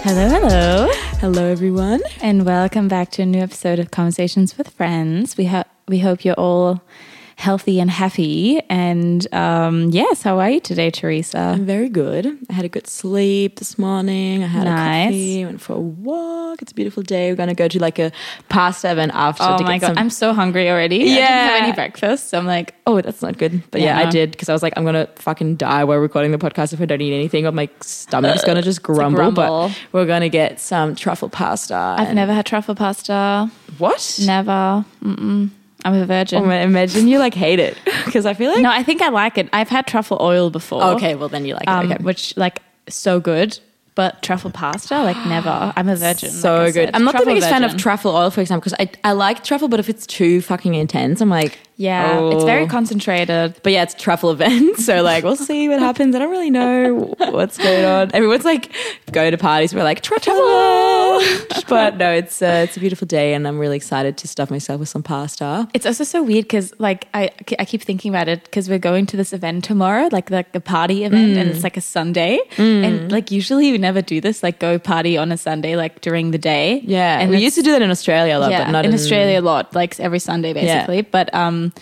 Hello. Hello, everyone. And welcome back to a new episode of Conversations with Friends. We hope you're all healthy and happy. And yes, how are you today, Teresa? I'm very good. I had a good sleep this morning. I had a coffee, went for a walk. It's a beautiful day. We're going to go to like a pasta event after. Oh my God, I'm so hungry already. Yeah. I didn't have any breakfast. So I'm like, oh, that's not good. But yeah, I did because I was like, I'm going to fucking die while recording the podcast if I don't eat anything or my stomach's going to just grumble. But we're going to get some truffle pasta. I've never had truffle pasta. What? Never. Mm-mm. I'm a virgin. Oh, imagine you like hate it because I feel like... No, I think I like it. I've had truffle oil before. Okay, well then you like it. Okay. Which like so good. But truffle pasta, like never. I'm a virgin. So like good. I'm not the biggest fan of truffle oil, for example, because I like truffle, but if it's too fucking intense, I'm like... Yeah, It's very concentrated. But yeah, it's a truffle event, so like we'll see what happens. I don't really know what's going on. Everyone's like go to parties, we're like truffle. But no, it's a beautiful day and I'm really excited to stuff myself with some pasta. It's also so weird because like I keep thinking about it because we're going to this event tomorrow, like a party event, and it's like a Sunday. And like usually we never do this, like go party on a Sunday like during the day. Yeah, and we used to do that in Australia a lot, but not in Australia a lot, like every Sunday basically. Yeah. But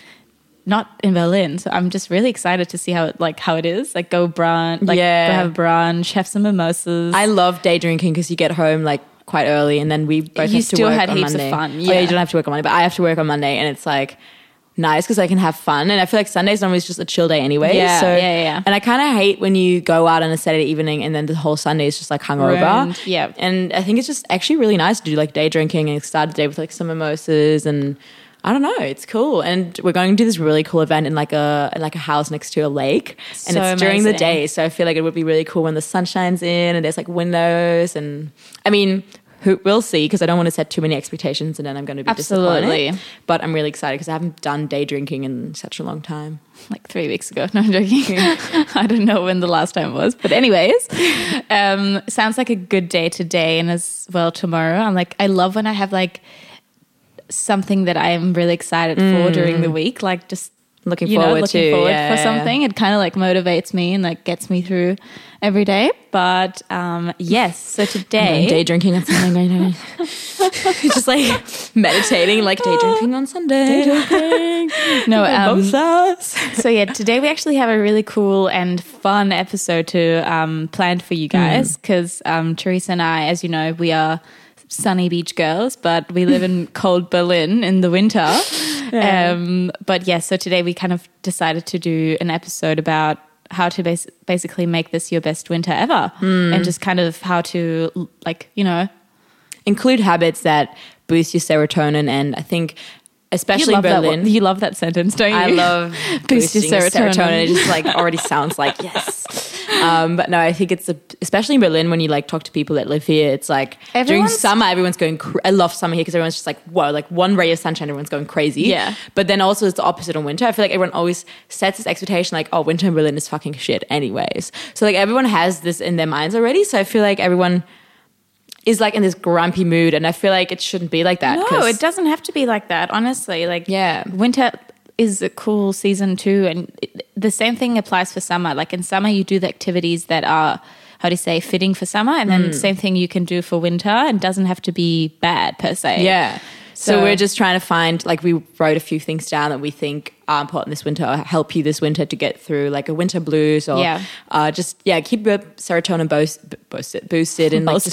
not in Berlin, so I'm just really excited to see how it is. Like go brunch, go have brunch, have some mimosas. I love day drinking because you get home like quite early, and then we both have to work on Monday. You still had heaps of fun. Yeah. Oh, yeah, you don't have to work on Monday, but I have to work on Monday, and it's like nice because I can have fun. And I feel like Sunday's normally just a chill day anyway. Yeah, so, yeah. And I kind of hate when you go out on a Saturday evening and then the whole Sunday is just like hungover. Yeah. And I think it's just actually really nice to do like day drinking and start the day with like some mimosas and. I don't know. It's cool. And we're going to do this really cool event in like a house next to a lake. And so it's during the day. So I feel like it would be really cool when the sun shines in and there's like windows. And I mean, we'll see because I don't want to set too many expectations and then I'm going to be disappointed. But I'm really excited because I haven't done day drinking in such a long time. Like 3 weeks ago. No, I'm joking. I don't know when the last time was. But anyways, sounds like a good day today and as well tomorrow. I love when I have like something that I am really excited for during the week, like just looking forward for something. It kind of like motivates me and like gets me through every day. But yes, so today day drinking on Sunday, just like meditating, like day drinking on Sunday. No, so yeah, today we actually have a really cool and fun episode to planned for you guys because Teresa and I, as you know, we are sunny beach girls, but we live in cold Berlin in the winter. But yeah, so today we kind of decided to do an episode about how to basically make this your best winter ever and just kind of how to like, include habits that boost your serotonin. And I think especially in Berlin. You love that sentence, don't you? I love boosting serotonin. It just like already sounds like yes. But no, I think it's especially in Berlin when you like talk to people that live here. It's like during summer, everyone's going. I love summer here because everyone's just like whoa, like one ray of sunshine, everyone's going crazy. Yeah. But then also it's the opposite on winter. I feel like everyone always sets this expectation like oh, winter in Berlin is fucking shit, anyways. So like everyone has this in their minds already. So I feel like everyone is like in this grumpy mood and I feel like it shouldn't be like that. No, it doesn't have to be like that, honestly. Like winter is a cool season too and the same thing applies for summer. Like in summer you do the activities that are, how do you say, fitting for summer and then same thing you can do for winter and doesn't have to be bad per se. Yeah. So we're just trying to find, like we wrote a few things down that we think are important this winter or help you this winter to get through like a winter blues or keep your serotonin boosted and like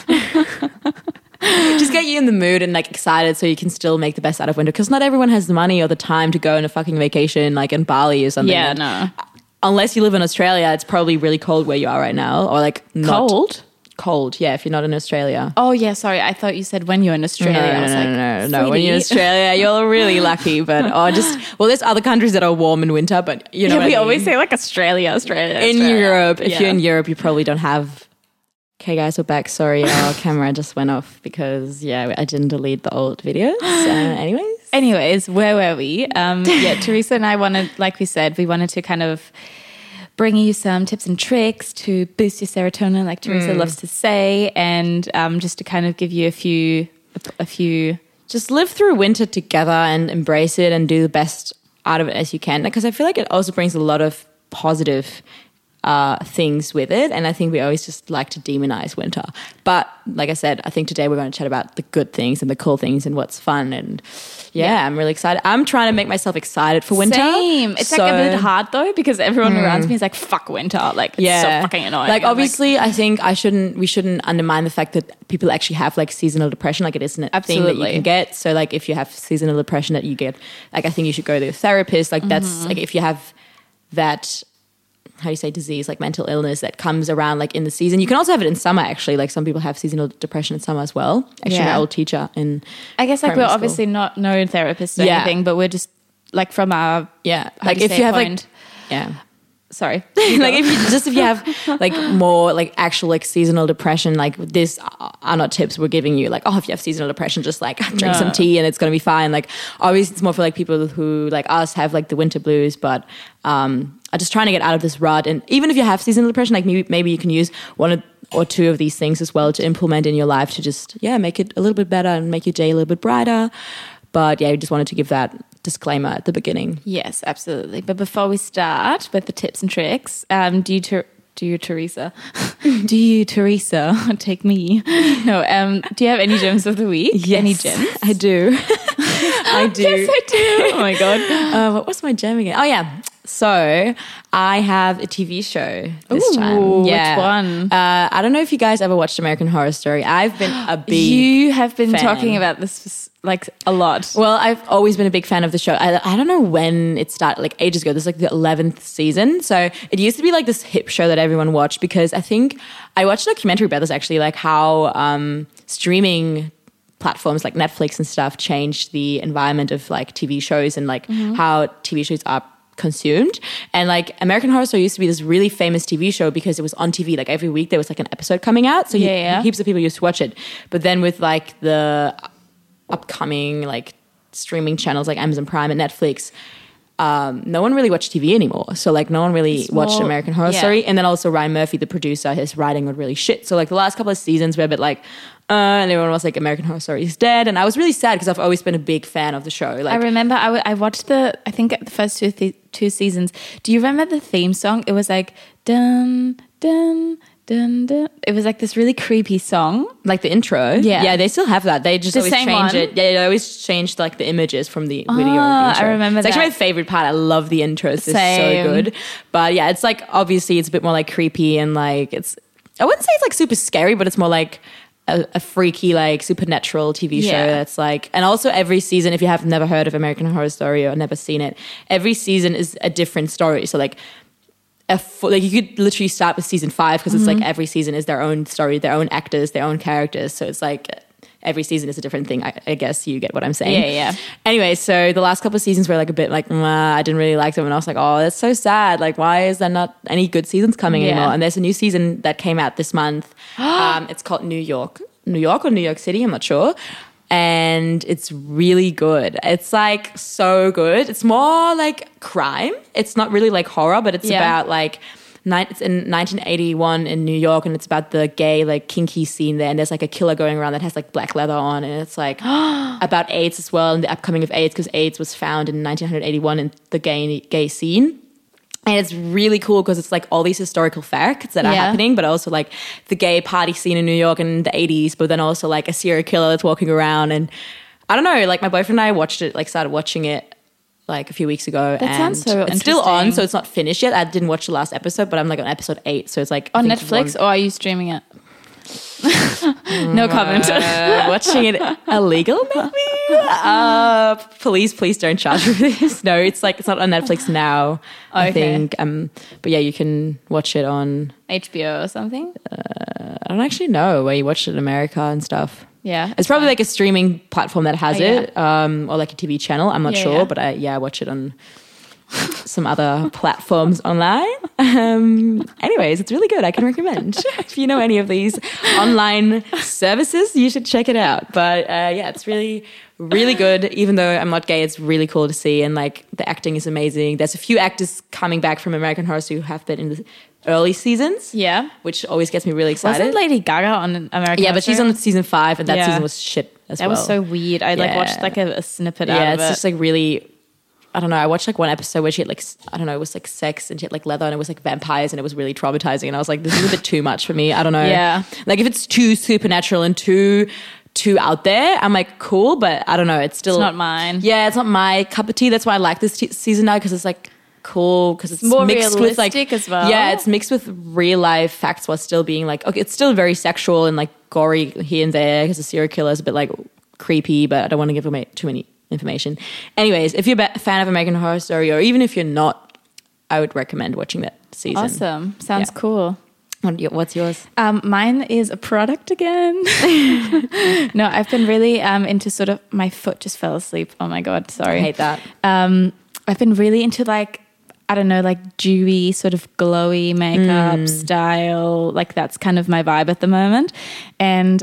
just get you in the mood and like excited so you can still make the best out of winter because not everyone has the money or the time to go on a fucking vacation like in Bali or something. Yeah, no. Unless you live in Australia, it's probably really cold where you are right now or like cold, yeah, if you're not in Australia. Oh, yeah, sorry. I thought you said when you're in Australia. No. When you're in Australia, you're really lucky. But there's other countries that are warm in winter, but you know what I mean? Always say like Australia. In Europe, if you're in Europe, you probably don't have... Okay, guys, we're back. Sorry, our camera just went off because, I didn't delete the old videos. Anyways, where were we? Teresa and I wanted, like we said, we wanted to kind of bring you some tips and tricks to boost your serotonin, like Teresa loves to say, and just to kind of give you a few. Just live through winter together and embrace it and do the best out of it as you can. Because I feel like it also brings a lot of positive things with it, and I think we always just like to demonize winter. But like I said, I think today we're going to chat about the good things and the cool things and what's fun. And I'm really excited. I'm trying to make myself excited for winter. Same. It's like a bit hard though, because everyone around me is like, fuck winter. Like, it's so fucking annoying. Like, obviously, I think we shouldn't undermine the fact that people actually have like seasonal depression. Like, it isn't a thing that you can get. So like, if you have seasonal depression that you get, like, I think you should go to a therapist. Like, that's like, if you have that, how do you say, disease, like mental illness that comes around like in the season. You can also have it in summer, actually. Like, some people have seasonal depression in summer as well. Actually, my old teacher in I guess like we're obviously not no therapists or anything, but we're just like from our like if you have point. Sorry. Like if you have like more like actual like seasonal depression, like this are not tips we're giving you. Like, oh, if you have seasonal depression, just like drink some tea and it's going to be fine. Like, obviously it's more for like people who like us have like the winter blues, but are just trying to get out of this rut. And even if you have seasonal depression, like maybe you can use one or two of these things as well to implement in your life to just make it a little bit better and make your day a little bit brighter. But I just wanted to give that disclaimer at the beginning. Yes, absolutely. But before we start with the tips and tricks, do you, Teresa? Do you, Teresa? Take me. No. Do you have any gems of the week? Yes, any gems? I do. I do. Yes, I do. Oh my god. What was my gem again? Oh yeah. So I have a TV show this time. Yeah. Which one? I don't know if you guys ever watched American Horror Story. I've been a big You have been fan. talking about this like a lot. Well, I've always been a big fan of the show. I don't know when it started, like ages ago. This is like the 11th season. So it used to be like this hip show that everyone watched, because I think I watched a documentary about this actually, like how streaming platforms like Netflix and stuff changed the environment of like TV shows and like how TV shows are consumed. And like American Horror Story used to be this really famous TV show because it was on TV like every week there was like an episode coming out, so heaps of people used to watch it. But then with like the upcoming like streaming channels like Amazon Prime and Netflix, no one really watched TV anymore. So like no one really watched American Horror Story. And then also Ryan Murphy, the producer, his writing was really shit. So like the last couple of seasons were a bit like and everyone was like, American Horror Story is dead. And I was really sad because I've always been a big fan of the show. Like, I remember I watched I think the first two seasons. Do you remember the theme song? It was like, dun, dun, dun, dun. It was like this really creepy song. Like the intro? Yeah, they still have that. They just always change it. Yeah, they always change like the images from the video. I remember it's actually my favorite part. I love the intros. It's so good. But yeah, it's like, obviously it's a bit more like creepy and like I wouldn't say it's like super scary, but it's more like a freaky like supernatural TV show that's like, and also every season, if you have never heard of American Horror Story or never seen it, every season is a different story. So like like you could literally start with season 5 because it's like every season is their own story, their own actors, their own characters. So it's like every season is a different thing. I guess you get what I'm saying. Yeah. Anyway, so the last couple of seasons were like a bit like, I didn't really like them. And I was like, oh, that's so sad. Like, why is there not any good seasons coming anymore? And there's a new season that came out this month. It's called New York or New York City. I'm not sure. And it's really good. It's like so good. It's more like crime. It's not really like horror, but it's about like, it's in 1981 in New York, and it's about the gay like kinky scene there, and there's like a killer going around that has like black leather on, and it's like about AIDS as well, and the upcoming of AIDS, because AIDS was found in 1981 in the gay scene. And it's really cool because it's like all these historical facts that are happening, but also like the gay party scene in New York in the 80s, but then also like a serial killer that's walking around. And I don't know, like my boyfriend and I started watching it like a few weeks ago. That sounds so it's still on, so it's not finished yet. I didn't watch the last episode, but I'm like on episode 8, so it's like on Netflix, or are you streaming it? No comment. Watching it illegal, maybe? Please don't charge me for this. No, it's not on Netflix now. I think. But yeah, you can watch it on HBO or something. I don't actually know where you watch it in America and stuff. Yeah, it's probably like a streaming platform that has it, or like a TV channel. I'm not sure, but I watch it on some other platforms online. Anyways, it's really good. I can recommend. If you know any of these online services, you should check it out. But it's really, really good. Even though I'm not gay, it's really cool to see, and like the acting is amazing. There's a few actors coming back from American Horror Story who have been in the early seasons, which always gets me really excited. Wasn't Lady Gaga on American Horror Story? But she's on season 5, and that season was shit as well. That was so weird. I like watched like a snippet out of it. It's just like really I don't know. I watched like one episode where she had like, I don't know, it was like sex and she had like leather and it was like vampires and it was really traumatizing. And I was like, this is a bit too much for me. I don't know. Yeah. Like if it's too supernatural and too out there, I'm like, cool, but I don't know. It's not mine. Yeah, it's not my cup of tea. That's why I like this season now, because it's like cool, because it's more mixed realistic with like as well. Yeah, it's mixed with real life facts while still being like, okay, it's still very sexual and like gory here and there because the serial killer is a bit like creepy, but I don't want to give away too many information. Anyways, if you're a fan of American Horror Story, or even if you're not, I would recommend watching that season. Awesome. Sounds cool. What's yours? Mine is a product again. No, I've been really into sort of, my foot just fell asleep. Oh my God, sorry. I hate that. I've been really into like, I don't know, like dewy, sort of glowy makeup style. Like that's kind of my vibe at the moment. And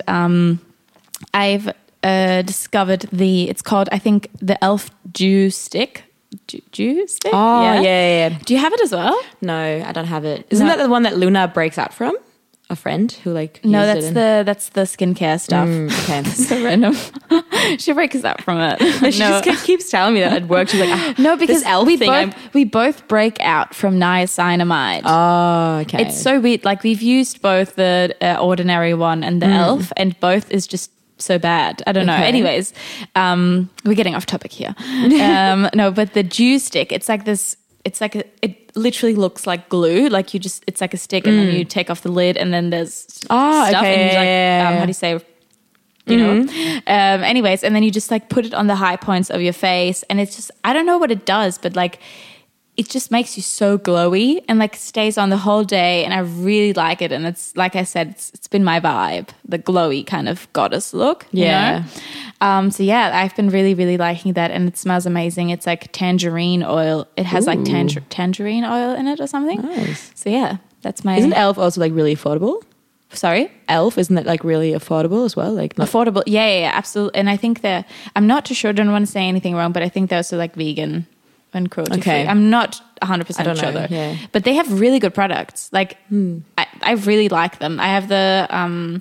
I've discovered it's called, I think, the e.l.f. Dew Stick. Dew Stick? Oh, yeah. Do you have it as well? No, I don't have it. Isn't that the one that Luna breaks out from? A friend who like no, that's the skincare stuff. Okay, so random. She breaks out from it. She just keeps telling me that at work. She's like, no, because we both break out from niacinamide. Oh, okay. It's so weird. Like we've used both the ordinary one and the e.l.f. and both is just so bad. I don't know. Anyways, we're getting off topic here. No, but the Dew Stick, it's like this. It's like it literally looks like glue. Like it's like a stick, and then you take off the lid, and then there's stuff. Okay. And you like, how do you say? You know. Anyways, and then you just like put it on the high points of your face, and it's just, I don't know what it does, but like it just makes you so glowy and like stays on the whole day, and I really like it. And it's like I said, it's been my vibe, the glowy kind of goddess look. Yeah. You know? So yeah, I've been really, really liking that, and it smells amazing. It's like tangerine oil. It has like tangerine oil in it or something. Nice. So yeah, that's my. Isn't e.l.f. also like really affordable? Sorry? e.l.f., isn't that like really affordable as well? Like affordable. Yeah, absolutely. And I think I'm not too sure, don't want to say anything wrong, but I think they're also like vegan and cruelty free. I'm not 100% sure though. Yeah. But they have really good products. Like I really like them. I have the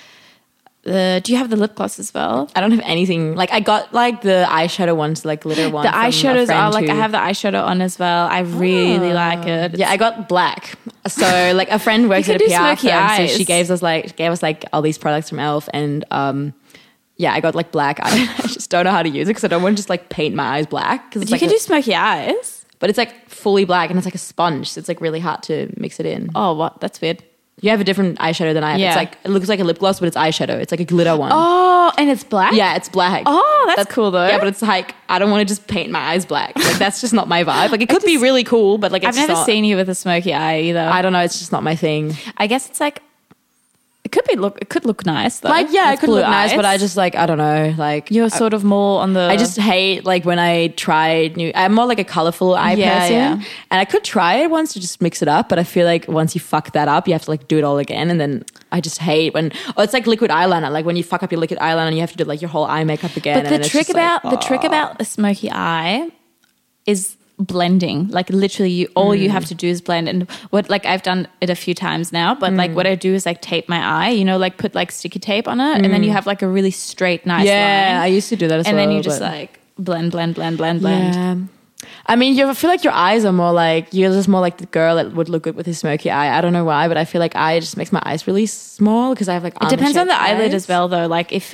do you have the lip gloss as well? I don't have anything. Like I got like the eyeshadow ones, like glitter ones. The eyeshadows are like, I have the eyeshadow on as well. I really like it. Yeah, I got black. So like a friend works at a PR firm, so she gave us like all these products from e.l.f. and yeah, I got like black. I just don't know how to use it because I don't want to just like paint my eyes black. But you can do smoky eyes. But it's like fully black and it's like a sponge, so it's like really hard to mix it in. Oh, what? That's weird. You have a different eyeshadow than I have. Yeah. It's like, it looks like a lip gloss, but it's eyeshadow. It's like a glitter one. Oh, and it's black? Yeah, it's black. Oh, that's cool though. Yeah, but it's like, I don't want to just paint my eyes black. Like that's just not my vibe. Like it could be really cool, but like it's I've never seen you with a smoky eye either. I don't know. It's just not my thing. I guess it's like, it could look nice though. Like, yeah, it could look nice, but I just like, I don't know. Like you're sort of more on the. I just hate like when I try I'm more like a colorful eye person. Yeah. And I could try it once to just mix it up, but I feel like once you fuck that up, you have to like do it all again. And then I just hate when, it's like liquid eyeliner. Like when you fuck up your liquid eyeliner and you have to do like your whole eye makeup again. But the trick about a smoky eye is blending. Like literally all you have to do is blend. And what, like I've done it a few times now, but like what I do is like tape my eye, you know, like put like sticky tape on it, and then you have like a really straight nice line. Yeah, I used to do that as well. And then you just like blend. Yeah. I mean, I feel like your eyes are more like, you're just more like the girl that would look good with his smoky eye. I don't know why, but I feel like eye just makes my eyes really small because I have like it depends on the eyelid as well though. Like if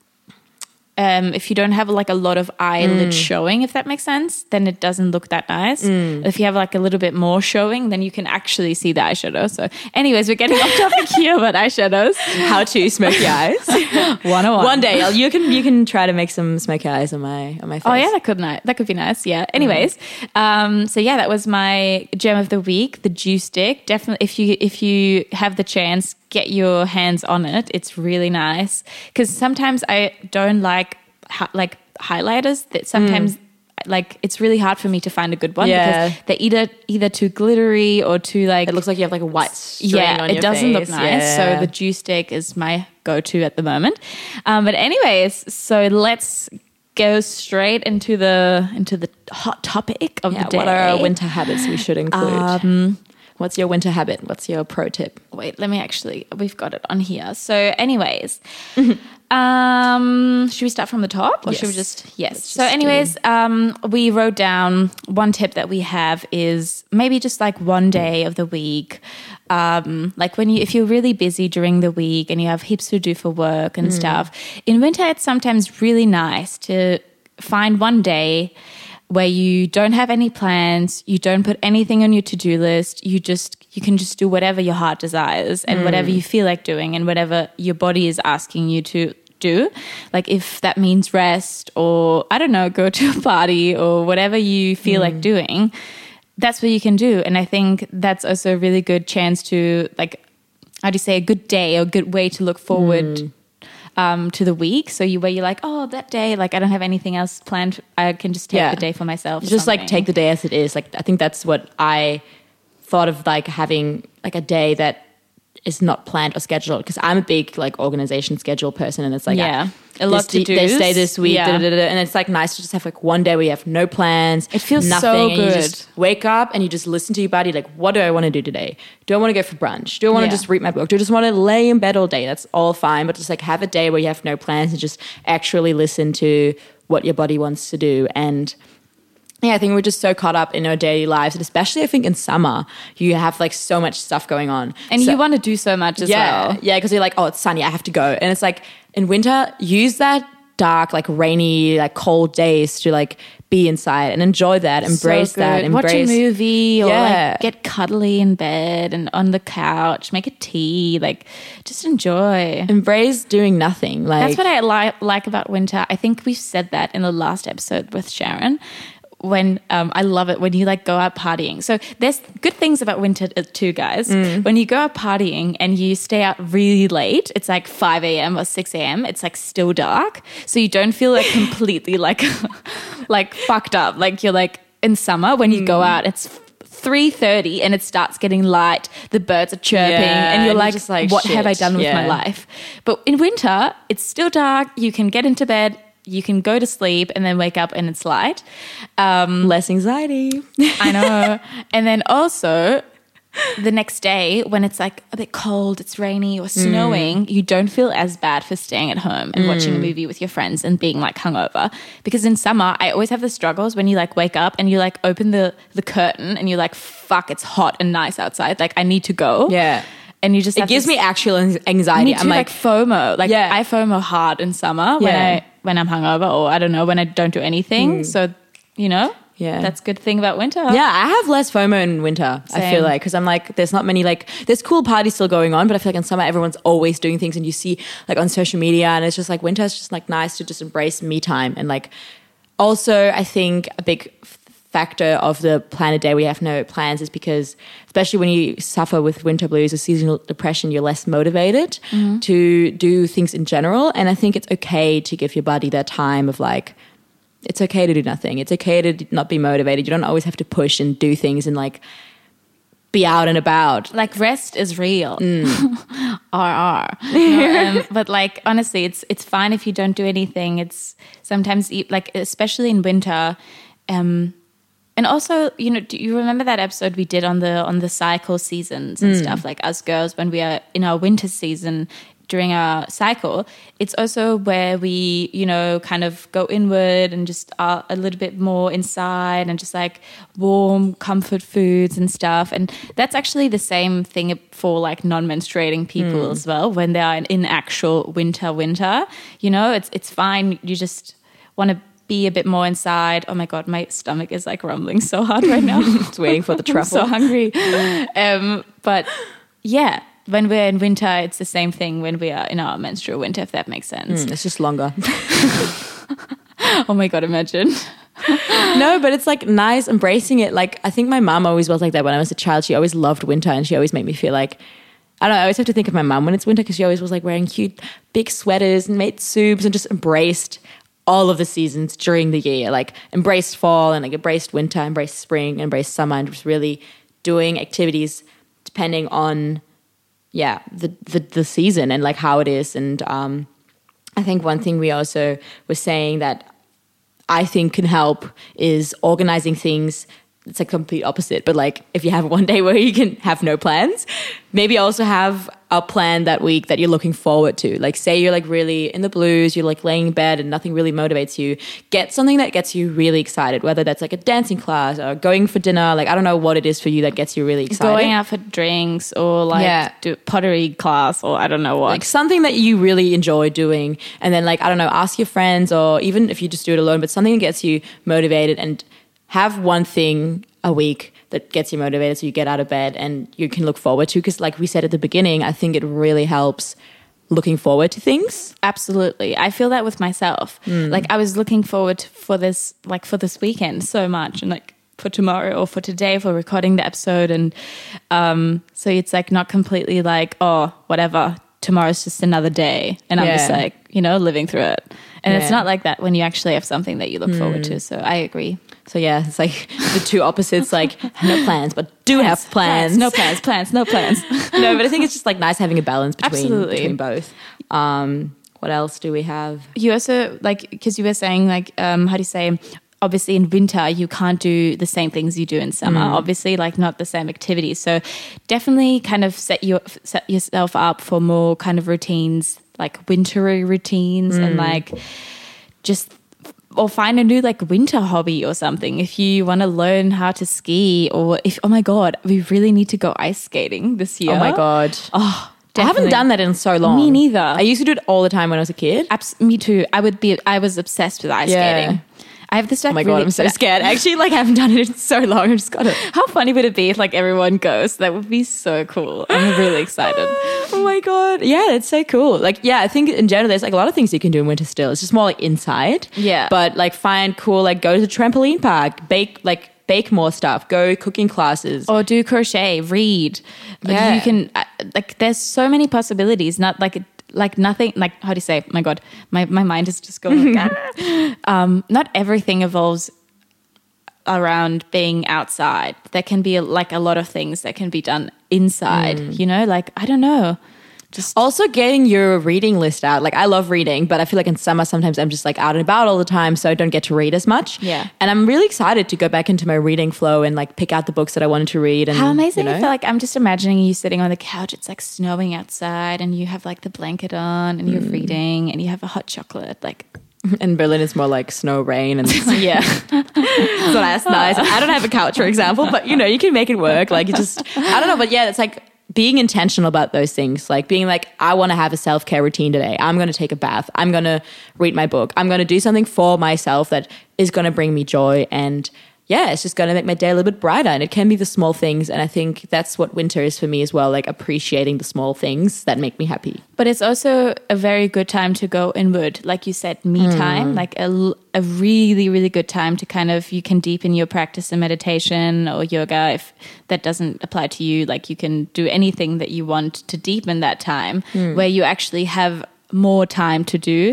you don't have like a lot of eyelid showing, if that makes sense, then it doesn't look that nice. If you have like a little bit more showing, then you can actually see the eyeshadow. So anyways, we're getting off topic here about eyeshadows. How to smoky eyes. 101. One day you can try to make some smoky eyes on my face. Oh yeah, that could be nice. Yeah. Anyways, so yeah, that was my gem of the week, the Dew Stick. Definitely, if you have the chance, get your hands on it. It's really nice because sometimes I don't like highlighters. That sometimes like it's really hard for me to find a good one because they're either too glittery or too like, it looks like you have like a white string on your face. It doesn't look nice. So the Dew Stick is my go-to at the moment. But anyways, so let's go straight into the hot topic of the day. What are our winter habits we should include? What's your winter habit? What's your pro tip? Wait, we've got it on here. So anyways, Should we start from the top or should we just... Yes. So anyways, we wrote down one tip that we have is maybe just like one day of the week. Like if you're really busy during the week and you have heaps to do for work and stuff. In winter, it's sometimes really nice to find one day where you don't have any plans, you don't put anything on your to-do list, you can just do whatever your heart desires and whatever you feel like doing and whatever your body is asking you to do. Like if that means rest or, I don't know, go to a party or whatever you feel like doing, that's what you can do. And I think that's also a really good chance to, like, how do you say, a good day or a good way to look forward to the week. So where you're like, oh, that day, like I don't have anything else planned. I can just take the day for myself. Just like take the day as it is. Like I think that's what I thought of, like having like a day that is not planned or scheduled, because I'm a big like organization schedule person, and it's like a lot to do. They stay this week, and it's like nice to just have like one day where you have no plans. It feels nothing, so and good. You just wake up and you just listen to your body. Like, what do I want to do today? Do I want to go for brunch? Do I want to just read my book? Do I just want to lay in bed all day? That's all fine, but just like have a day where you have no plans and just actually listen to what your body wants to do. And yeah, I think we're just so caught up in our daily lives, and especially I think in summer, you have like so much stuff going on. And you want to do so much as well. Yeah, because you're like, oh, it's sunny, I have to go. And it's like in winter, use that dark, like rainy, like cold days to like be inside and enjoy that, embrace that. Watch a movie or like get cuddly in bed and on the couch, make a tea, like just enjoy. Embrace doing nothing. Like that's what I like about winter. I think we've said that in the last episode with Sharon. When I love it when you like go out partying. So there's good things about winter too, guys. When you go out partying and you stay out really late, it's like 5 a.m. or 6 a.m. It's like still dark. So you don't feel like completely like like fucked up. Like you're like in summer when you go out, it's 3:30 and it starts getting light. The birds are chirping and you're like, what have I done with my life? But in winter, it's still dark. You can get into bed. You can go to sleep and then wake up and it's light. Less anxiety. I know. And then also the next day when it's like a bit cold, it's rainy or snowing, you don't feel as bad for staying at home and watching a movie with your friends and being like hungover. Because in summer, I always have the struggles when you like wake up and you like open the curtain and you're like, fuck, it's hot and nice outside. Like I need to go. Yeah. And you just it gives me actual anxiety. I'm like FOMO. Like I FOMO hard in summer when I'm hungover or I don't know, when I don't do anything. So, that's a good thing about winter. Yeah, I have less FOMO in winter, Same. I feel like, because I'm like, there's not many, like, there's cool parties still going on, but I feel like in summer everyone's always doing things and you see like on social media and it's just like winter is just like nice to just embrace me time. And like also I think a big factor of the plan a day we have no plans is because especially when you suffer with winter blues or seasonal depression, you're less motivated to do things in general. And I think it's okay to give your body that time of like, it's okay to do nothing. It's okay to not be motivated. You don't always have to push and do things and like be out and about. Like rest is real. But like honestly, it's fine if you don't do anything. It's sometimes like especially in winter. And also, do you remember that episode we did on the cycle seasons and stuff? Like us girls, when we are in our winter season during our cycle, it's also where we, kind of go inward and just are a little bit more inside and just like warm comfort foods and stuff. And that's actually the same thing for like non-menstruating people as well when they are in actual winter. It's fine. You just want to be a bit more inside. Oh my God, my stomach is like rumbling so hard right now. It's waiting for the truffle. I'm so hungry. But yeah, when we're in winter, it's the same thing when we are in our menstrual winter, if that makes sense. It's just longer. Oh my God, imagine. No, but it's like nice embracing it. Like I think my mom always was like that when I was a child. She always loved winter and she always made me feel like, I don't know, I always have to think of my mom when it's winter because she always was like wearing cute big sweaters and made soups and just embraced all of the seasons during the year, like embraced fall and like embraced winter, embraced spring, embraced summer, and just really doing activities depending on, the season and like how it is. And I think one thing we also were saying that I think can help is organizing things. It's a complete opposite, but like if you have one day where you can have no plans, maybe also have a plan that week that you're looking forward to. Like say you're like really in the blues, you're like laying in bed and nothing really motivates you. Get something that gets you really excited, whether that's like a dancing class or going for dinner. Like I don't know what it is for you that gets you really excited. Going out for drinks or like do pottery class or I don't know what. Like something that you really enjoy doing. And then like, I don't know, ask your friends or even if you just do it alone, but something that gets you motivated, and have one thing a week that gets you motivated so you get out of bed and you can look forward to. Because like we said at the beginning, I think it really helps looking forward to things. Absolutely. I feel that with myself. Like I was looking forward for this weekend so much, and like for tomorrow or for today for recording the episode. And so it's like not completely like, oh, whatever, tomorrow's just another day. And I'm just like, you know, living through it. And it's not like that when you actually have something that you look forward to. So I agree. So yeah, it's like the two opposites, like no plans, but have plans. No plans. No, but I think it's just like nice having a balance between both. What else do we have? You also, like, because you were saying like, how do you say, obviously in winter you can't do the same things you do in summer, obviously like not the same activities. So definitely kind of set yourself up for more kind of routines, like wintry routines and like just, or find a new like winter hobby or something. If you want to learn how to ski, or if, oh my God, we really need to go ice skating this year. Oh my God. Oh, definitely. I haven't done that in so long. Me neither. I used to do it all the time when I was a kid. Me too. I was obsessed with ice skating. I have this. Oh my God, I'm so scared. Actually, like I haven't done it in so long. I just got it. How funny would it be if like everyone goes? That would be so cool. I'm really excited. Oh my God. Yeah, that's so cool. Like, yeah, I think in general, there's like a lot of things you can do in winter still. It's just more like inside. Yeah. But like find cool, like go to the trampoline park, bake more stuff, go cooking classes. Or do crochet, read. Yeah. You can, like there's so many possibilities. Not like nothing, like how do you say, my God, my mind is just going like not everything evolves around being outside. There can be like a lot of things that can be done inside, you know, like I don't know. Just also getting your reading list out. Like I love reading, but I feel like in summer sometimes I'm just like out and about all the time, so I don't get to read as much. Yeah. And I'm really excited to go back into my reading flow and like pick out the books that I wanted to read. And how amazing! You know? I feel like I'm just imagining you sitting on the couch. It's like snowing outside, and you have like the blanket on, and you're reading, and you have a hot chocolate. Like, in Berlin, it's more like snow, rain, and yeah, so that's nice. I don't have a couch, for example, but you know you can make it work. Like you just, I don't know, but yeah, it's like being intentional about those things, like being like, I want to have a self-care routine today. I'm going to take a bath. I'm going to read my book. I'm going to do something for myself that is going to bring me joy. And yeah, it's just going to make my day a little bit brighter. And it can be the small things. And I think that's what winter is for me as well, like appreciating the small things that make me happy. But it's also a very good time to go inward. Like you said, me time, like a really, really good time to kind of, you can deepen your practice in meditation or yoga. If that doesn't apply to you, like you can do anything that you want to deepen that time where you actually have more time to do.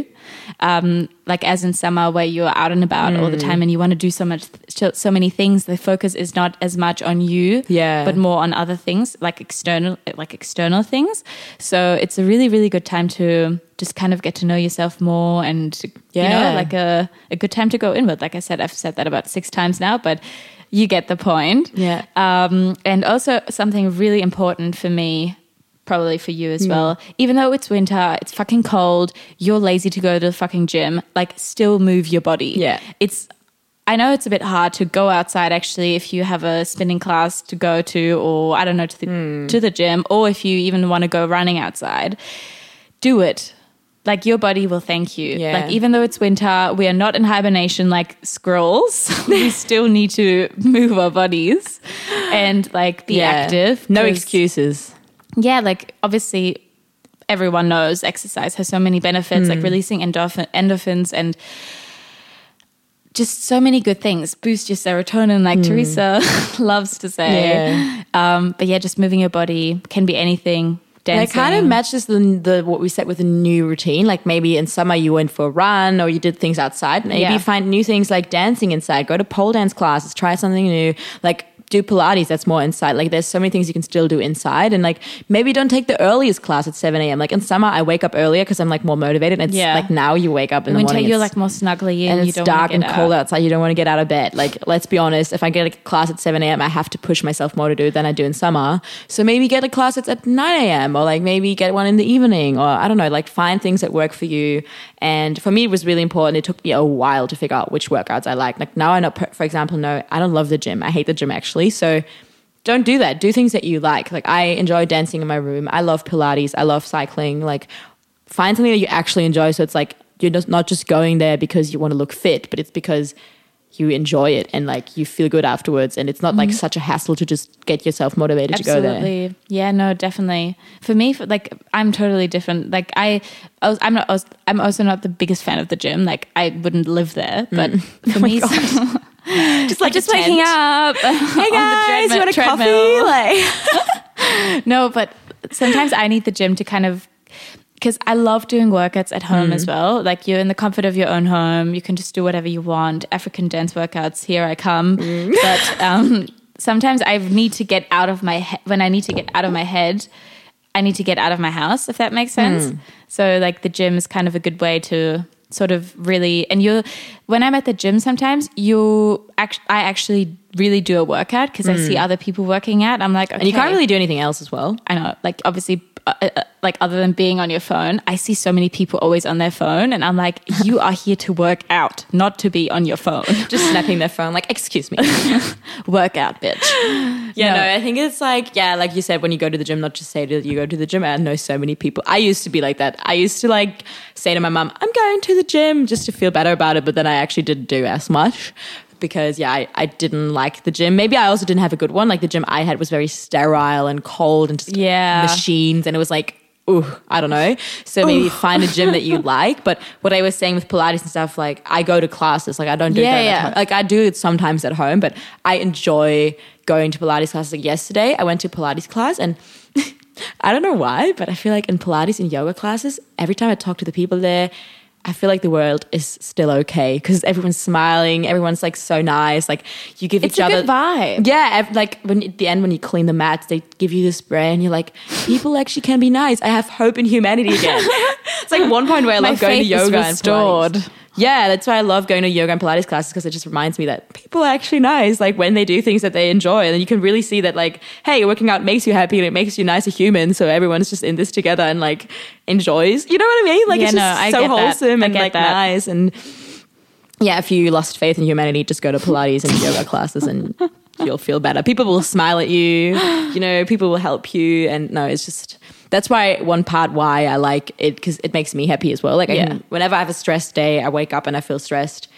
Like as in summer where you're out and about all the time and you want to do so many things, the focus is not as much on you, but more on other things, like external things. So it's a really, really good time to just kind of get to know yourself more, and you know, like a good time to go inward. Like I said, I've said that about 6 times now, but you get the point. Yeah. And also something really important for me, probably for you as well, even though it's winter, it's fucking cold, you're lazy to go to the fucking gym, like still move your body. Yeah. I know it's a bit hard to go outside actually if you have a spinning class to go to, or I don't know, to the gym, or if you even want to go running outside, do it. Like your body will thank you. Yeah. Like even though it's winter, we are not in hibernation like squirrels. We still need to move our bodies and like be active. No excuses. Yeah, like obviously everyone knows exercise has so many benefits, like releasing endorphins and just so many good things. Boost your serotonin, like Teresa loves to say. Yeah. But yeah, just moving your body can be anything. Dancing. And it kind of matches the what we set with a new routine. Like maybe in summer you went for a run or you did things outside. Maybe find new things like dancing inside. Go to pole dance classes. Try something new. Like do Pilates that's more inside. Like there's so many things you can still do inside, and like maybe don't take the earliest class at 7 a.m. Like in summer I wake up earlier because I'm like more motivated, and it's like now you wake up in the morning, you're like more snuggly and it's you don't dark and cold out. outside, you don't want to get out of bed. Like let's be honest, if I get a class at 7 a.m. I have to push myself more to do it than I do in summer. So maybe get a class that's at 9 a.m. or like maybe get one in the evening, or I don't know, like find things that work for you. And for me it was really important. It took me a while to figure out which workouts I like. Like now I know, for example, no, I don't love the gym. I hate the gym actually. So don't do that. Do things that you like. Like I enjoy dancing in my room. I love Pilates. I love cycling. Like find something that you actually enjoy. So it's like you're not just going there because you want to look fit, but it's because you enjoy it and like you feel good afterwards. And it's not like such a hassle to just get yourself motivated to go there. Absolutely. Yeah, no, definitely. For me, like I'm totally different. Like I'm also not the biggest fan of the gym. Like I wouldn't live there, but for me, just waking up. Hey guys, you want a coffee? Like, no, but sometimes I need the gym to kind of, because I love doing workouts at home as well. Like you're in the comfort of your own home. You can just do whatever you want. African dance workouts, here I come. But sometimes I need to get out of my head. When I need to get out of my head, I need to get out of my house, if that makes sense. So like the gym is kind of a good way to sort of really, and when I'm at the gym sometimes, I actually really do a workout because I see other people working out. I'm like, okay. And you can't really do anything else as well. I know, like obviously, like other than being on your phone, I see so many people always on their phone, and I'm like, you are here to work out, not to be on your phone. Just snapping their phone, like, excuse me. Work out, bitch. Yeah, no, I think it's like, yeah, like you said, when you go to the gym, not just say that you go to the gym. I know so many people. I used to be like that. I used to like say to my mum, I'm going to the gym just to feel better about it, but then I actually didn't do as much. Because, yeah, I didn't like the gym. Maybe I also didn't have a good one. Like the gym I had was very sterile and cold and just machines. And it was like, ooh, I don't know. So maybe find a gym that you like. But what I was saying with Pilates and stuff, like I go to classes. Like I don't do that at home. Like I do it sometimes at home. But I enjoy going to Pilates classes. Like yesterday, I went to a Pilates class and I don't know why, but I feel like in Pilates and yoga classes, every time I talk to the people there, I feel like the world is still okay because everyone's smiling, everyone's like so nice. Like you give each other a good vibe. Yeah, like when at the end when you clean the mats, they give you this spray, and you're like, people actually can be nice. I have hope in humanity again. It's like one point where I love going to yoga and Pilates. Yeah, that's why I love going to yoga and Pilates classes because it just reminds me that people are actually nice. Like when they do things that they enjoy, and then you can really see that like, hey, working out makes you happy and it makes you nice a human. So everyone's just in this together and like enjoys. You know what I mean? Like it's just so wholesome and like nice. And yeah, if you lost faith in humanity, just go to Pilates and yoga classes and you'll feel better. People will smile at you. You know, people will help you. And no, it's just... That's why I like it, because it makes me happy as well. Like whenever I have a stressed day, I wake up and I feel stressed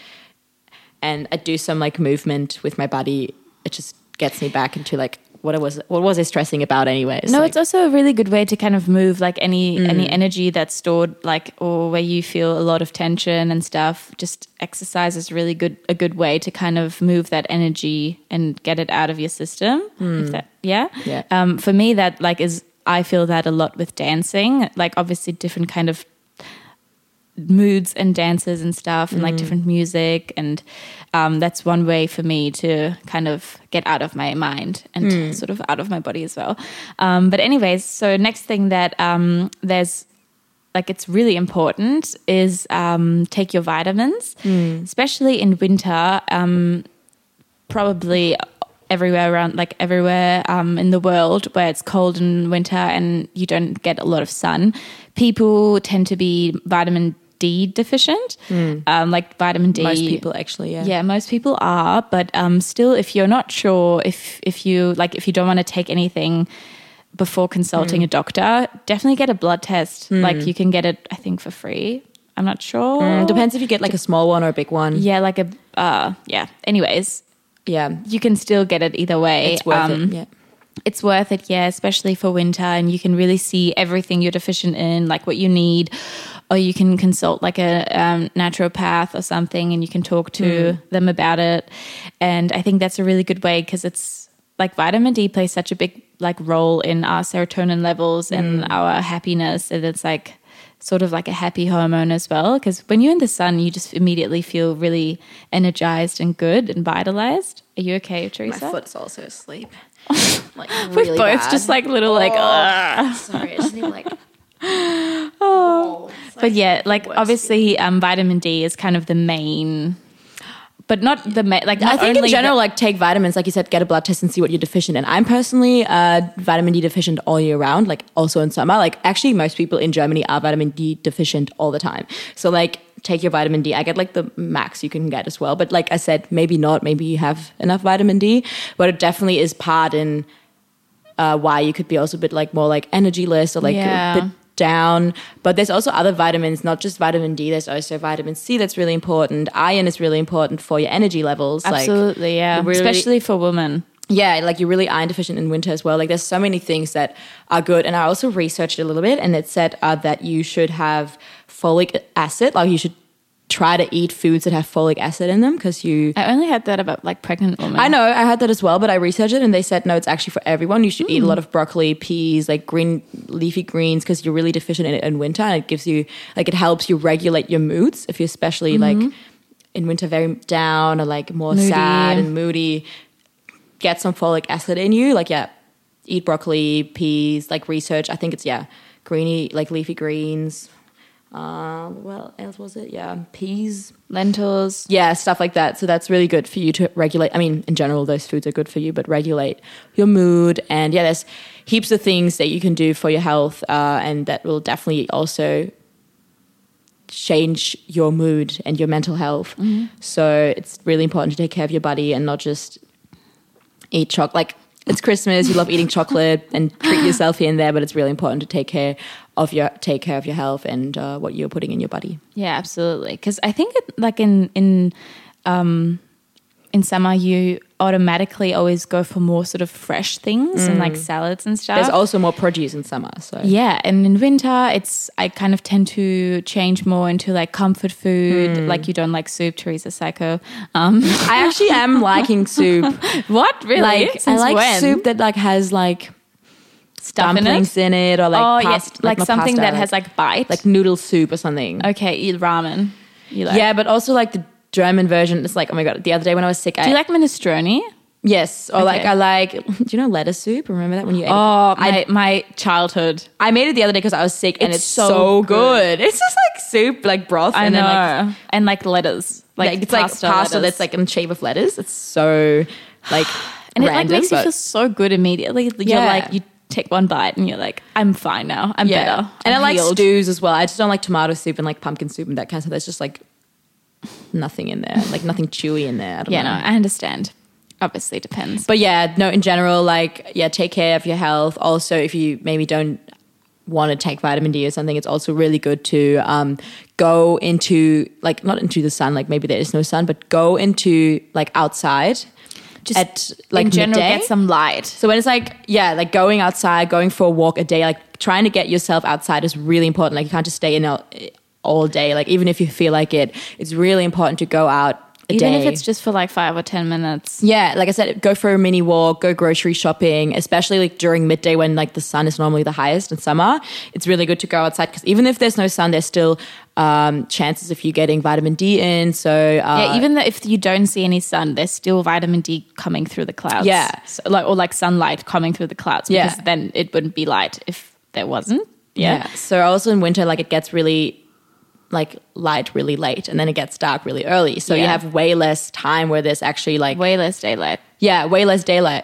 and I do some like movement with my body. It just gets me back into like, what was I stressing about anyways? No, like, it's also a really good way to kind of move like any energy that's stored, like, or where you feel a lot of tension and stuff. Just exercise is really a good way to kind of move that energy and get it out of your system. If that, for me, that like I feel that a lot with dancing, like obviously different kind of moods and dances and stuff and like different music. And that's one way for me to kind of get out of my mind and sort of out of my body as well. But anyways, so next thing that there's like it's really important is take your vitamins, especially in winter, probably everywhere in the world where it's cold in winter and you don't get a lot of sun, people tend to be vitamin D deficient. Like vitamin D, most people actually, yeah, most people are, but still, if you're not sure, if you don't want to take anything before consulting a doctor, definitely get a blood test. Like you can get it, I think, for free. I'm not sure. Depends if you get like a small one or a big one. Yeah, like anyways. Yeah, you can still get it either way. It's worth it, yeah. It's worth it, yeah, especially for winter, and you can really see everything you're deficient in, like what you need, or you can consult like a naturopath or something and you can talk to them about it. And I think that's a really good way because it's like vitamin D plays such a big like role in our serotonin levels and our happiness, and it's like sort of like a happy hormone as well. Because when you're in the sun, you just immediately feel really energized and good and vitalized. Are you okay, Teresa? My foot's also asleep. Like really We're both bad. Just like little like, sorry, I just need like... But yeah, like obviously vitamin D is kind of the main... But not the like. I think in general, like take vitamins, like you said, get a blood test and see what you're deficient in. I'm personally vitamin D deficient all year round, like also in summer. Like actually, most people in Germany are vitamin D deficient all the time. So like, take your vitamin D. I get like the max you can get as well. But like I said, maybe not. Maybe you have enough vitamin D, but it definitely is part in why you could be also a bit like more like energyless or like a bit down. But there's also other vitamins, not just vitamin D. There's also vitamin C that's really important. Iron is really important for your energy levels. Absolutely, like, really, especially for women. Yeah, like you're really iron deficient in winter as well. Like there's so many things that are good. And I also researched it a little bit, and it said that you should have folic acid. Like you should try to eat foods that have folic acid in them because you... I only had that about like pregnant women. I know, I had that as well, but I researched it and they said, no, it's actually for everyone. You should eat a lot of broccoli, peas, like green leafy greens because you're really deficient in it in winter, and it gives you, like it helps you regulate your moods if you're especially like in winter very down or like more moody. Sad and moody. Get some folic acid in you. Like, yeah, eat broccoli, peas, like research. I think it's, greeny, like leafy greens. What else was it? Yeah, peas, lentils, stuff like that. So that's really good for you to regulate. I mean, in general, those foods are good for you, but regulate your mood. And there's heaps of things that you can do for your health, and that will definitely also change your mood and your mental health. So it's really important to take care of your body and not just eat chocolate. Like it's Christmas, you love eating chocolate and treat yourself here and there, but it's really important to take care of your health and what you're putting in your body. Yeah, absolutely. Because I think like in summer you automatically always go for more sort of fresh things and like salads and stuff. There's also more produce in summer. So yeah, and in winter I kind of tend to change more into like comfort food. Like you don't like soup, Teresa Psycho. I actually am liking soup. What? Really? Like, I like soup that like has like dumplings in it or like pasta, like something pasta, that has like bite, like noodle soup or something. Okay, eat ramen. You like? Yeah, but also like the German version. It's like, oh my god, the other day when I was sick, do you like minestrone? Yes, or like I like. Do you know lettuce soup? Remember that when you ate? Oh, my childhood. I made it the other day because I was sick, and it's so good. It's just like soup, like broth. I know, and like lettuce, like it's pasta like pasta that's like in the shape of lettuce. It's so like, and it like makes you feel so good immediately. You're like you take one bite and you're like, I'm fine now. I'm better. And I like stews as well. I just don't like tomato soup and like pumpkin soup and that kind of stuff. There's just like nothing in there, like nothing chewy in there. I don't know. No, I understand. Obviously it depends. But in general, like, take care of your health. Also, if you maybe don't want to take vitamin D or something, it's also really good to go into, like, not into the sun, like maybe there is no sun, but go into like outside. Just at like in general, midday. Get some light. So when it's like, like going outside, going for a walk a day, like trying to get yourself outside is really important. Like you can't just stay in all day. Like even if you feel like it, it's really important to go out a even day. If it's just for like 5 or 10 minutes. Yeah, like I said, go for a mini walk, go grocery shopping, especially like during midday when like the sun is normally the highest in summer. It's really good to go outside because even if there's no sun, there's still chances of you getting vitamin D in. So even if you don't see any sun, there's still vitamin D coming through the clouds. Yeah, so, or sunlight coming through the clouds because then it wouldn't be light if there wasn't. Yeah. So also in winter, like it gets really like light really late and then it gets dark really early. So you have way less time where there's actually like way less daylight. Yeah, way less daylight.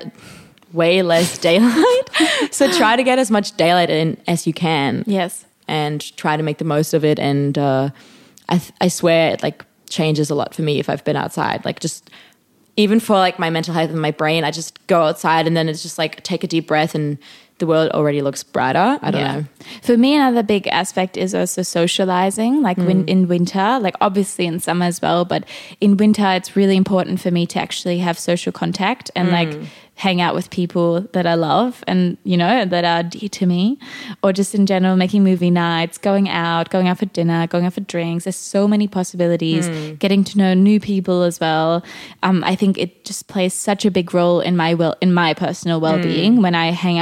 Way less daylight. So try to get as much daylight in as you can. Yes. And try to make the most of it. And I swear it like changes a lot for me if I've been outside. Like just even for like my mental health and my brain, I just go outside and then it's just like take a deep breath and the world already looks brighter. I don't know. For me, another big aspect is also socializing, like in winter, like obviously in summer as well, but in winter, it's really important for me to actually have social contact and like hang out with people that I love and, you know, that are dear to me, or just in general, making movie nights, going out for dinner, going out for drinks. There's so many possibilities, getting to know new people as well. I think it just plays such a big role in my personal well-being when I hang out with my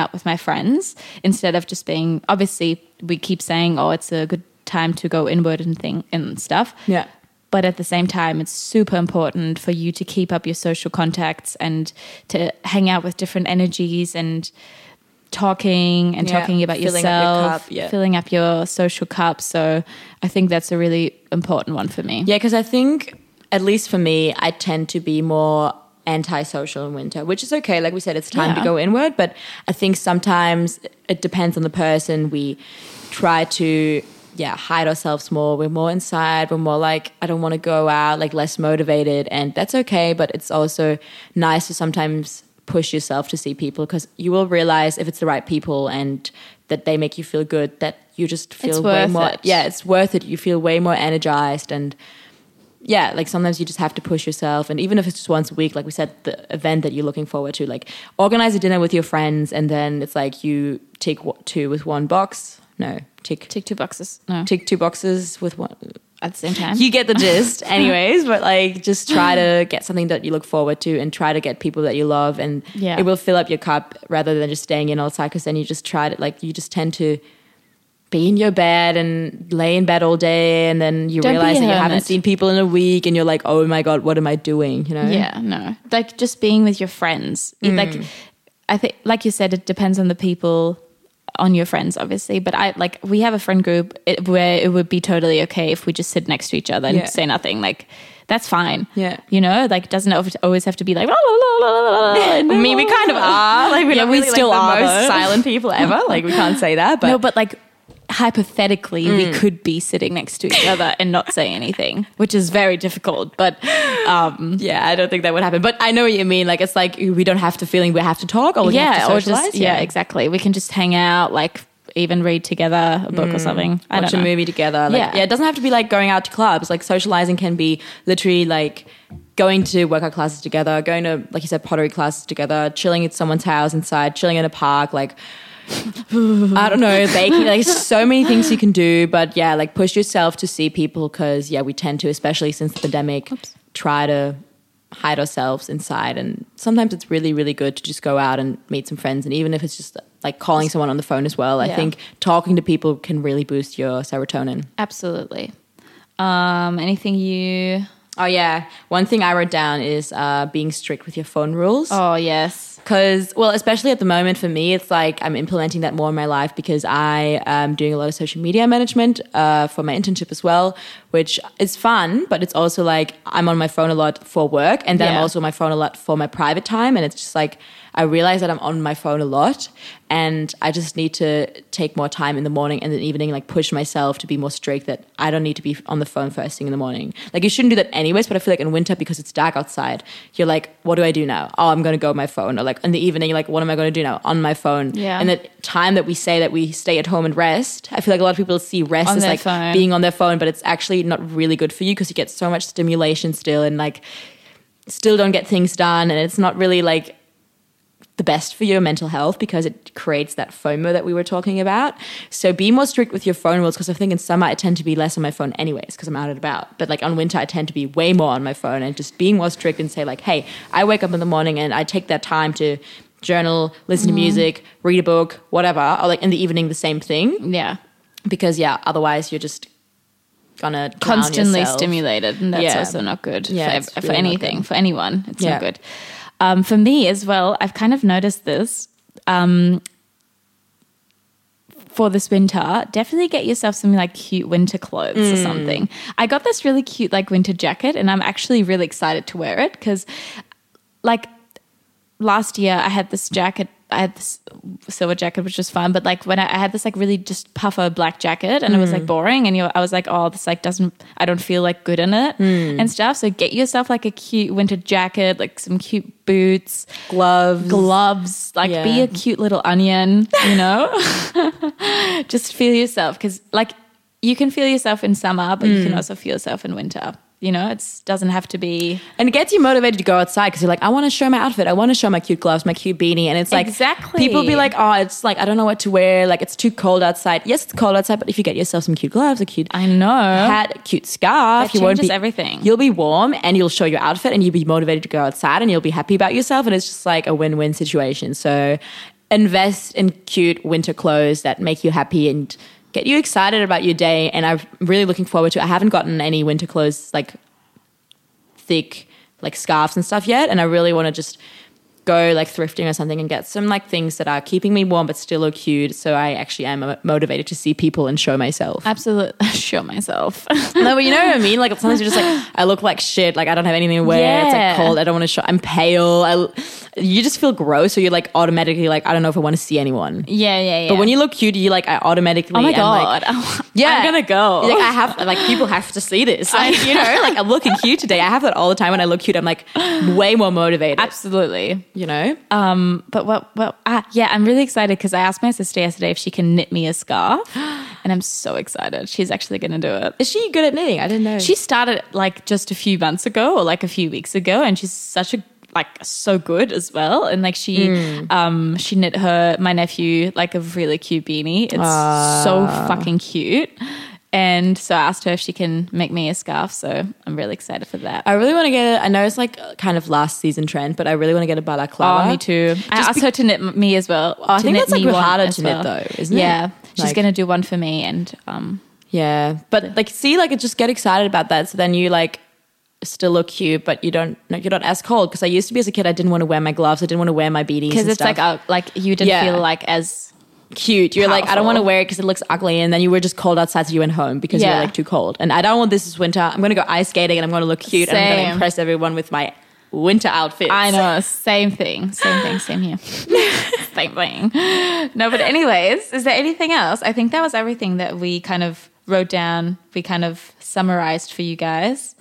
friends instead of just being, obviously we keep saying, oh, it's a good time to go inward and stuff. Yeah. But at the same time, it's super important for you to keep up your social contacts and to hang out with different energies and talking about yourself, filling up your social cup. So I think that's a really important one for me. Yeah, because I think, at least for me, I tend to be more antisocial in winter, which is okay. Like we said, it's time to go inward. But I think sometimes it depends on the person. We try to hide ourselves more. We're more inside. We're more like, I don't want to go out, like less motivated. And that's okay. But it's also nice to sometimes push yourself to see people, because you will realize if it's the right people and that they make you feel good, that you just feel way more. Yeah, it's worth it. You feel way more energized. And yeah, like sometimes you just have to push yourself. And even if it's just once a week, like we said, the event that you're looking forward to, like organize a dinner with your friends, and then it's like you tick 2 with one box. No, tick 2 boxes. No, tick 2 boxes with one at the same time. You get the gist, anyways. But like, just try to get something that you look forward to, and try to get people that you love, and it will fill up your cup rather than just staying in all the time. Because then you just try to, like, you just tend to be in your bed and lay in bed all day, and then you realize that you haven't seen people in a week, and you're like, oh my God, what am I doing? You know? Yeah, no, like just being with your friends. Like, I think, like you said, it depends on the people. On your friends, obviously, but we have a friend group where it would be totally okay if we just sit next to each other and say nothing. Like, that's fine. Yeah, you know, like, it doesn't always have to be like. I mean, we kind of are. Like, we really still are the most silent people ever. Like, we can't say that, but no, but like. Hypothetically, we could be sitting next to each other and not say anything, which is very difficult. But I don't think that would happen. But I know what you mean. Like, it's like we don't have to feeling we have to talk, or we have to socialize. Exactly. We can just hang out, like even read together a book or something. Watch a movie together. Like, it doesn't have to be like going out to clubs. Like, socializing can be literally like going to workout classes together, going to, like you said, pottery classes together, chilling at someone's house inside, chilling in a park, like. I don't know, baking, like so many things you can do, but yeah, like push yourself to see people, because we tend to, especially since the pandemic, try to hide ourselves inside, and sometimes it's really, really good to just go out and meet some friends, and even if it's just like calling someone on the phone as well, I think talking to people can really boost your serotonin. Absolutely. Anything you... Oh yeah, one thing I wrote down is being strict with your phone rules. Oh yes. Because, well, especially at the moment for me, it's like I'm implementing that more in my life, because I am doing a lot of social media management for my internship as well, which is fun, but it's also like I'm on my phone a lot for work, and then I'm also on my phone a lot for my private time, and it's just like I realize that I'm on my phone a lot, and I just need to take more time in the morning and the evening, like push myself to be more strict that I don't need to be on the phone first thing in the morning. Like, you shouldn't do that anyways, but I feel like in winter, because it's dark outside, you're like, what do I do now? Oh, I'm going to go on my phone. Or like in the evening, you're like, what am I going to do now? On my phone. Yeah. And the time that we say that we stay at home and rest, I feel like a lot of people see rest as like being on their phone, but it's actually not really good for you, because you get so much stimulation still, and like still don't get things done, and it's not really like the best for your mental health, because it creates that FOMO that we were talking about. So be more strict with your phone rules, because I think in summer I tend to be less on my phone anyways, because I'm out and about. But like on winter, I tend to be way more on my phone, and just being more strict and say like, hey, I wake up in the morning and I take that time to journal, listen to music, read a book, whatever. Or like in the evening, the same thing. Yeah. Because otherwise you're just gonna constantly yourself. Stimulated, and that's also not good for really anything, for anyone. It's not good. For me as well, I've kind of noticed this for this winter. Definitely get yourself something like cute winter clothes or something. I got this really cute like winter jacket, and I'm actually really excited to wear it, because like last year I had this jacket. I had this silver jacket, which was fun, but like when I had this like really just puffer black jacket, and it was like boring, and I was like, oh, this like I don't feel like good in it and stuff. So get yourself like a cute winter jacket, like some cute boots, gloves, like be a cute little onion, you know. Just feel yourself, because like you can feel yourself in summer, but you can also feel yourself in winter. You know, it doesn't have to be... And it gets you motivated to go outside, because you're like, I want to show my outfit. I want to show my cute gloves, my cute beanie. And it's like... Exactly. People be like, oh, it's like, I don't know what to wear. Like, it's too cold outside. Yes, it's cold outside, but if you get yourself some cute gloves, a cute hat, a cute scarf... That changes everything. You'll be warm, and you'll show your outfit, and you'll be motivated to go outside, and you'll be happy about yourself. And it's just like a win-win situation. So invest in cute winter clothes that make you happy and get you excited about your day. And I'm really looking forward to it. I haven't gotten any winter clothes, like thick, like scarves and stuff yet. And I really want to just go like thrifting or something and get some like things that are keeping me warm but still look cute, so I actually am motivated to see people and show myself. Absolutely. Show myself. No, but you know what I mean? Like sometimes you're just like, I look like shit, like I don't have anything to wear, yeah. It's like cold, I don't want to show, I'm pale, you just feel gross, so you're like automatically like, I don't know if I want to see anyone. Yeah. But when you look cute, you like, I automatically, oh my God, like, yeah, I'm gonna go. Like I have, like people have to see this, like, you know, like I'm looking cute today. I have that all the time. When I look cute, I'm like way more motivated. Absolutely. You know? But yeah, I'm really excited because I asked my sister yesterday if she can knit me a scarf, and I'm so excited. She's actually going to do it. Is she good at knitting? I didn't know. She started like just a few months ago or like a few weeks ago, and she's so good as well. And like she knit my nephew like a really cute beanie. It's so fucking cute. And so I asked her if she can make me a scarf. So I'm really excited for that. I really want to get it. I know it's like kind of last season trend, but I really want to get a balaclava. Oh, me too. I asked her to knit me as well. I think that's like harder to knit though, isn't it? Yeah. She's going to do one for me. And yeah. But like, see, like just get excited about that. So then you like still look cute, but you're not as cold. Because I used to be, as a kid, I didn't want to wear my gloves. I didn't want to wear my beanies. Because it's like you didn't feel like as cute. You're powerful. Like, I don't want to wear it because it looks ugly, and then you were just cold outside, so you went home because you were like too cold. And I don't want this winter. I'm going to go ice skating and I'm going to look cute. And I'm going to impress everyone with my winter outfits. I know, same thing, same here. Same thing. No, but anyways, is there anything else? I think that was everything that we kind of wrote down. We kind of summarized for you guys.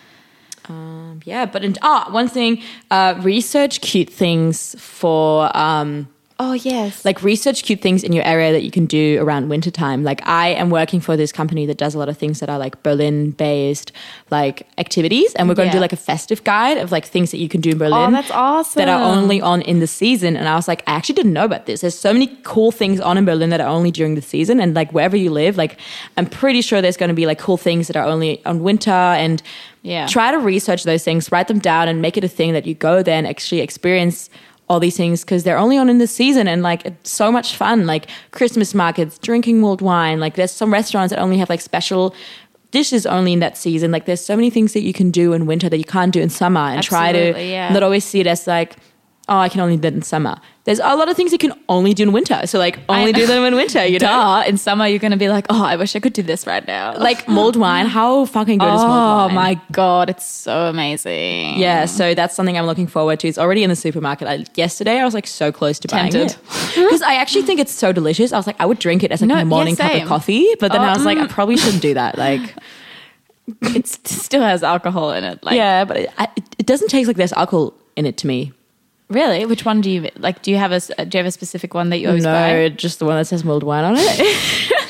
Yeah, but one thing, research cute things for oh, yes. Like research cute things in your area that you can do around wintertime. Like I am working for this company that does a lot of things that are like Berlin-based like activities. And we're going to do like a festive guide of like things that you can do in Berlin. Oh, that's awesome. That are only on in the season. And I was like, I actually didn't know about this. There's so many cool things on in Berlin that are only during the season. And like wherever you live, like I'm pretty sure there's going to be like cool things that are only on winter. And try to research those things, write them down and make it a thing that you go there and actually experience all these things because they're only on in the season, and like it's so much fun, like Christmas markets, drinking mulled wine, like there's some restaurants that only have like special dishes only in that season. Like there's so many things that you can do in winter that you can't do in summer, and try to not always see it as like, oh, I can only do that in summer. There's a lot of things you can only do in winter. So like only do them in winter, you know? In summer, you're going to be like, oh, I wish I could do this right now. Like mulled wine. How fucking good is mulled wine? Oh my God. It's so amazing. Yeah. So that's something I'm looking forward to. It's already in the supermarket. Yesterday, I was like so close to buying it. Because I actually think it's so delicious. I was like, I would drink it as like my morning cup of coffee. But then I was like, I probably shouldn't do that. Like, it still has alcohol in it. Like, yeah, but it doesn't taste like there's alcohol in it to me. Really? Which one do you like? Do you have a specific one that you always buy? No, just the one that says mulled wine on it.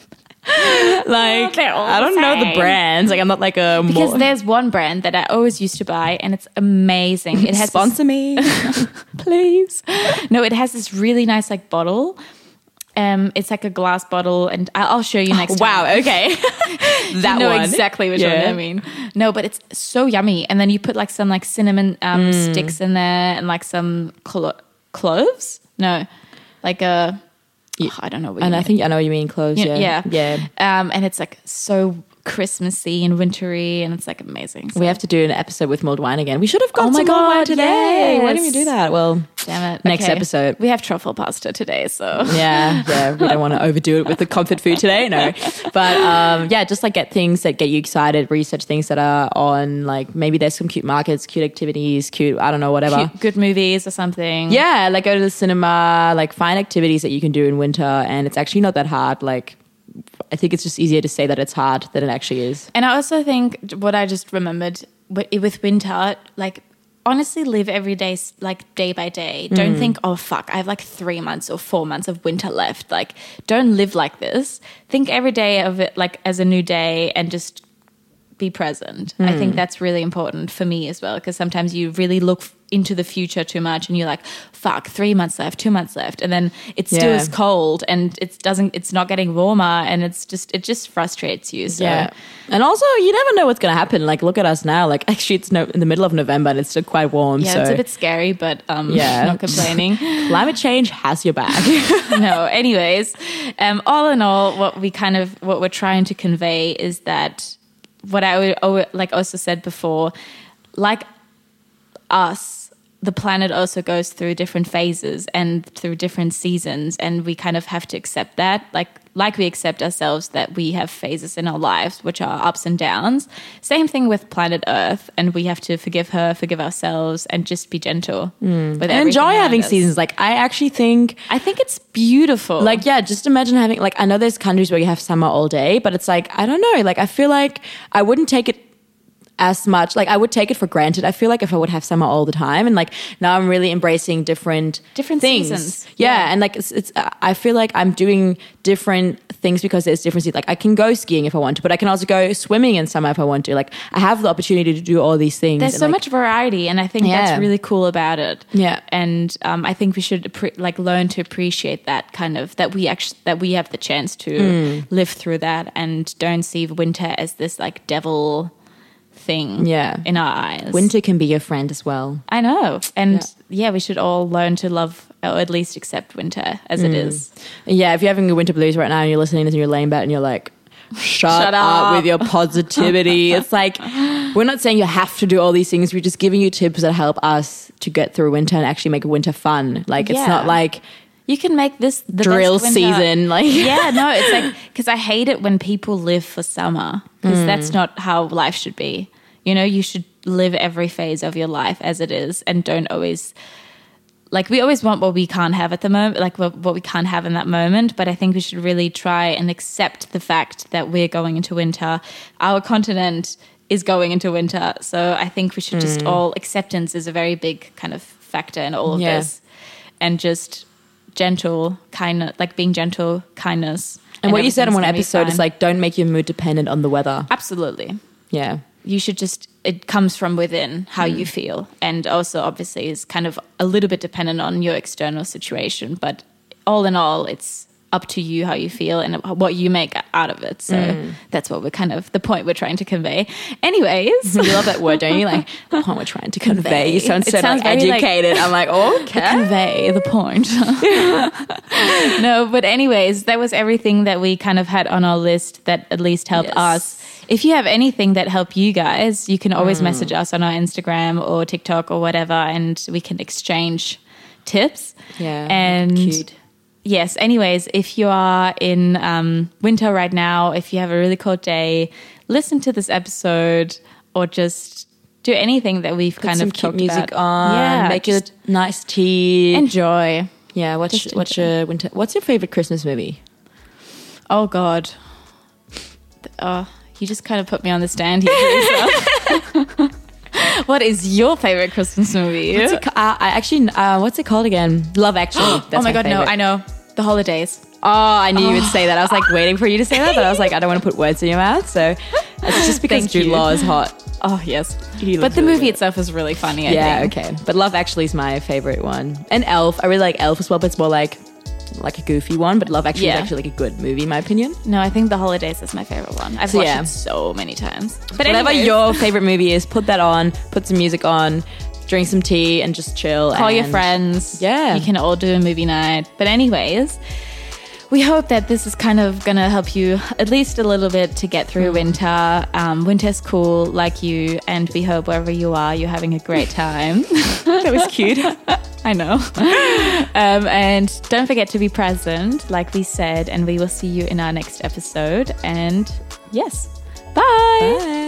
Like I don't know the brands. Like I'm not like a because there's one brand that I always used to buy, and it's amazing. It has sponsor me, please. No, it has this really nice like bottle. It's like a glass bottle, and I'll show you next time. Wow, okay. That you know one. Exactly which one I mean. No, but it's so yummy. And then you put like some like cinnamon sticks in there and like some cloves. No, like a, I don't know what you mean. I think I know what you mean, cloves, yeah. And it's like so Christmassy and wintry, and it's like amazing. So. We have to do an episode with mulled wine again. We should have got some mulled wine today. Yes. Why didn't we do that? Well, damn it. Next episode. We have truffle pasta today, so yeah. We don't want to overdo it with the comfort food today, no. But just like get things that get you excited. Research things that are on, like maybe there's some cute markets, cute activities, cute I don't know whatever, good movies or something. Yeah, like go to the cinema. Like find activities that you can do in winter, and it's actually not that hard. Like. I think it's just easier to say that it's hard than it actually is. And I also think what I just remembered with winter, like honestly live every day, like day by day. Don't think, oh fuck, I have like 3 months or 4 months of winter left. Like don't live like this. Think every day of it like as a new day and just be present. I think that's really important for me as well, because sometimes you really look into the future too much and you're like, fuck, 3 months left, 2 months left, and then it still is cold and it's not getting warmer, and it just frustrates you. So and also you never know what's going to happen. Like, look at us now, like actually it's in the middle of November and it's still quite warm. So it's a bit scary, but not complaining. Climate change has your back. No, anyways, all in all, what we're trying to convey is that what I like also said before, like us, the planet also goes through different phases and through different seasons, and we kind of have to accept that, like we accept ourselves that we have phases in our lives which are ups and downs. Same thing with planet Earth, and we have to forgive her, forgive ourselves, and just be gentle with everything. And enjoy having seasons. Like, I think it's beautiful. Like, yeah, just imagine having, like, I know there's countries where you have summer all day, but it's like, I don't know, like, I feel like I wouldn't take it as much, like I would take it for granted. I feel like if I would have summer all the time, and like now I'm really embracing different things. Seasons. Yeah, and like it's I feel like I'm doing different things because there's different seasons. Like I can go skiing if I want to, but I can also go swimming in summer if I want to. Like I have the opportunity to do all these things. There's so much variety, and I think that's really cool about it. Yeah, and I think we should learn to appreciate that kind of that we have the chance to live through that, and don't see winter as this like devil thing in our eyes. Winter can be your friend as well. I know. And we should all learn to love, or at least accept winter as it is. Yeah, if you're having a winter blues right now and you're listening to this and you're laying back and you're like, shut up with your positivity. It's like, we're not saying you have to do all these things. We're just giving you tips that help us to get through winter and actually make winter fun. Like it's not like you can make this the drill season. Like it's like, because I hate it when people live for summer, because that's not how life should be. You know, you should live every phase of your life as it is, and don't always, like, we always want what we can't have at the moment, like what we can't have in that moment. But I think we should really try and accept the fact that we're going into winter. Our continent is going into winter. So I think we should just all, acceptance is a very big kind of factor in all of this. And just gentle, kindness, like being gentle, kindness. And what you said in one episode is like, don't make your mood dependent on the weather. Absolutely. Yeah. You should just, it comes from within how you feel. And also obviously is kind of a little bit dependent on your external situation. But all in all, it's up to you how you feel and what you make out of it. So that's what we're kind of, the point we're trying to convey. Anyways. You love that word, don't you? Like, the point we're trying to convey. You sound so like educated. I'm like, okay. Convey the point. No, but anyways, that was everything that we kind of had on our list that at least helped us. If you have anything that helped you guys, you can always message us on our Instagram or TikTok or whatever, and we can exchange tips. Yeah. And cute. Yes, anyways, if you are in winter right now, if you have a really cold day, listen to this episode or just do anything that we've kind of talked music about. On. Yeah, make a nice tea. Enjoy. Yeah, watch your winter. What's your favorite Christmas movie? Oh God. You just kind of put me on the stand here, Teresa. What is your favorite Christmas movie? What's it called again? Love Actually. Oh my God, no, I know. The Holidays. Oh, I knew you would say that. I was like waiting for you to say that, but I was like, I don't want to put words in your mouth. So it's just because Jude Law is hot. Oh, yes. But the movie itself is really funny, I think. Okay. But Love Actually is my favorite one. And Elf. I really like Elf as well, but it's more like a goofy one. But Love Actually is actually like a good movie, in my opinion. No, I think The Holidays is my favorite one. I've watched it so many times. But whatever your favorite movie is, put that on, put some music on, drink some tea and just chill. Call your friends. Yeah. You can all do a movie night. But anyways, we hope that this is kind of going to help you at least a little bit to get through winter. Winter's cool like you, and we hope wherever you are, you're having a great time. That was cute. I know. And don't forget to be present, like we said, and we will see you in our next episode. And yes, bye. Bye.